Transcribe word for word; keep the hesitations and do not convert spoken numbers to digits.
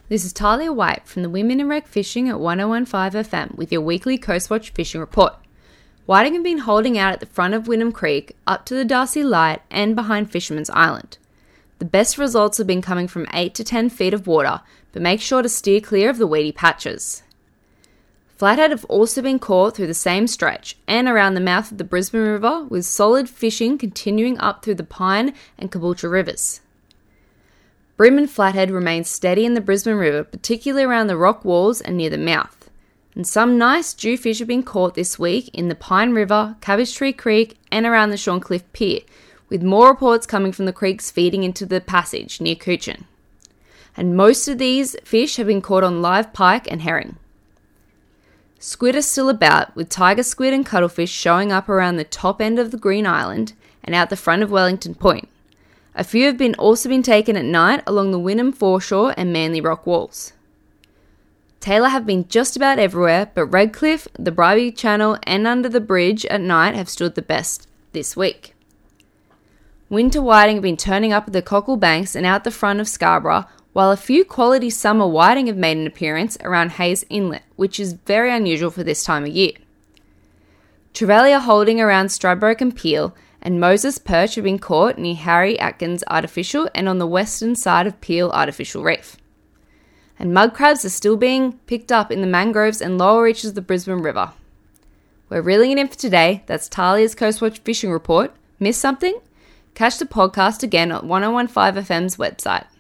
This is Talia White from the Women in Rec Fishing at one oh one point five F M with your weekly Coastwatch fishing report. Whiting have been holding out at the front of Wynnum Creek, up to the Darcy Light and behind Fisherman's Island. The best results have been coming from eight to ten feet of water, but make sure to steer clear of the weedy patches. Flathead have also been caught through the same stretch and around the mouth of the Brisbane River, with solid fishing continuing up through the Pine and Caboolture rivers. Bream and flathead remain steady in the Brisbane River, particularly around the rock walls and near the mouth. And some nice jewfish have been caught this week in the Pine River, Cabbage Tree Creek and around the Shorncliffe Pier, with more reports coming from the creeks feeding into the passage near Coochin. And most of these fish have been caught on live pike and herring. Squid are still about, with tiger squid and cuttlefish showing up around the top end of the Green Island and out the front of Wellington Point. A few have been also been taken at night along the Wynnum foreshore and Manly Rock walls. Tailor have been just about everywhere, but Redcliffe, the Bribie Channel and under the bridge at night have stood the best this week. Winter whiting have been turning up at the Cockle Banks and out the front of Scarborough, while a few quality summer whiting have made an appearance around Hayes Inlet, which is very unusual for this time of year. Trevally are holding around Stradbroke and Peel, and Moses perch have been caught near Harry Atkins Artificial and on the western side of Peel Artificial Reef. And mud crabs are still being picked up in the mangroves and lower reaches of the Brisbane River. We're reeling it in for today. That's Talia's Coastwatch Fishing Report. Missed something? Catch the podcast again at one oh one point five F M's website.